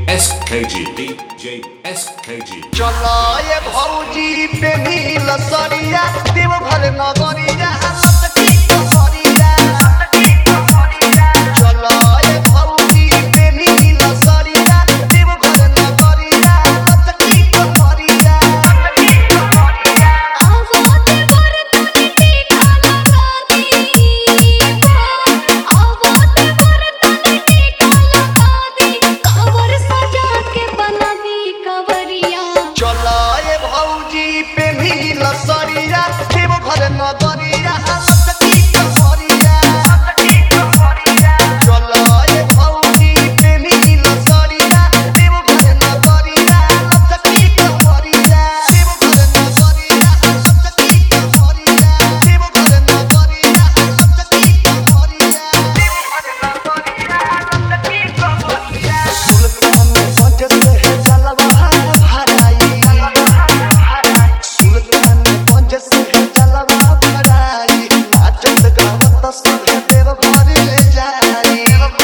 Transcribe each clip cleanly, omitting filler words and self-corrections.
SKG, DJ SKG. चलो ये भौजी पे नील सरिया देवघर नगरिया लटकी कसरिया चलो ये भौजी पे नील सरिया देवघर नगरिया लटकी कसरिया आवते बरतनी टीका लगा दी आवते बरतनी टीका लगा दी कवर सजा के बना दी कवरिया चलो ये भौजी पे नील सरिया देवघर नगरिया लटकी कसरिया चलो ये भौजी पे नील सरिया देवघर नगरिया लटकी कसरिया देवघर नगरिया लटकी कसरिया देवघर नगरिया लटकी कसरिया सुल्तान पंच से जलवा भराई सुल्तान पंच से जलवा भराई नाचत गावत सब देवघर ले जाई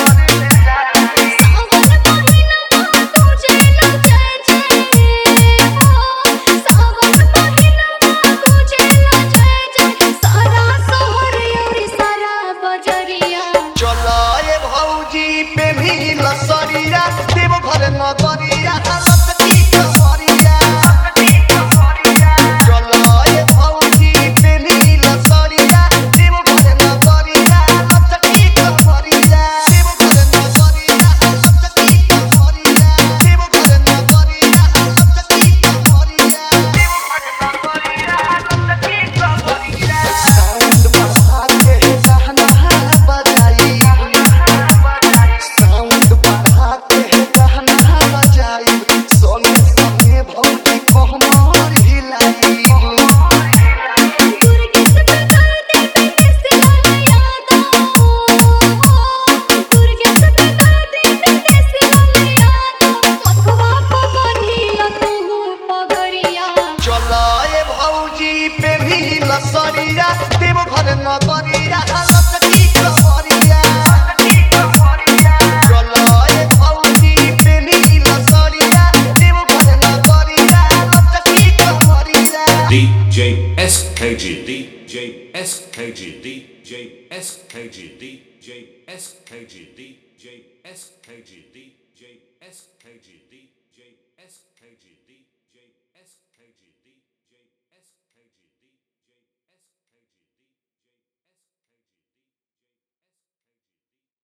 सावन महीना तुझे न जय जय सावन महीना तुझे न जय जय सारा शहर और सारा बजरिया चलो ये भौजी पे नील सरिया देवघर नगरिया लटकी कसरिया चलो ये भौजी पे नील सरिया देवघर नगरिया लटकी कसरिया देवघर नगरिया लटकी कसरिया देवघर नगरिया लटकी कसरिया साउंड बढ़ा के गाना बजाई साउंड बढ़ा के गाना बजाई सोने सोने भौजी कोहमर हिलाई दुर्गेश बता दे कैसे मन याद दुर्गेश बता दे कैसे मन याद मखवा पगनिया तू पगरिया चलो ये भौजी पे नील सरिया देवघर नगरिया लटकी कसरिया चलो ये भौजी पे नील सरिया देवघर नगरिया लटकी कसरिया DJ SKG, DJ SKG, DJ SKG, DJ SKG, DJ SKG, DJ SKG, DJ SKG.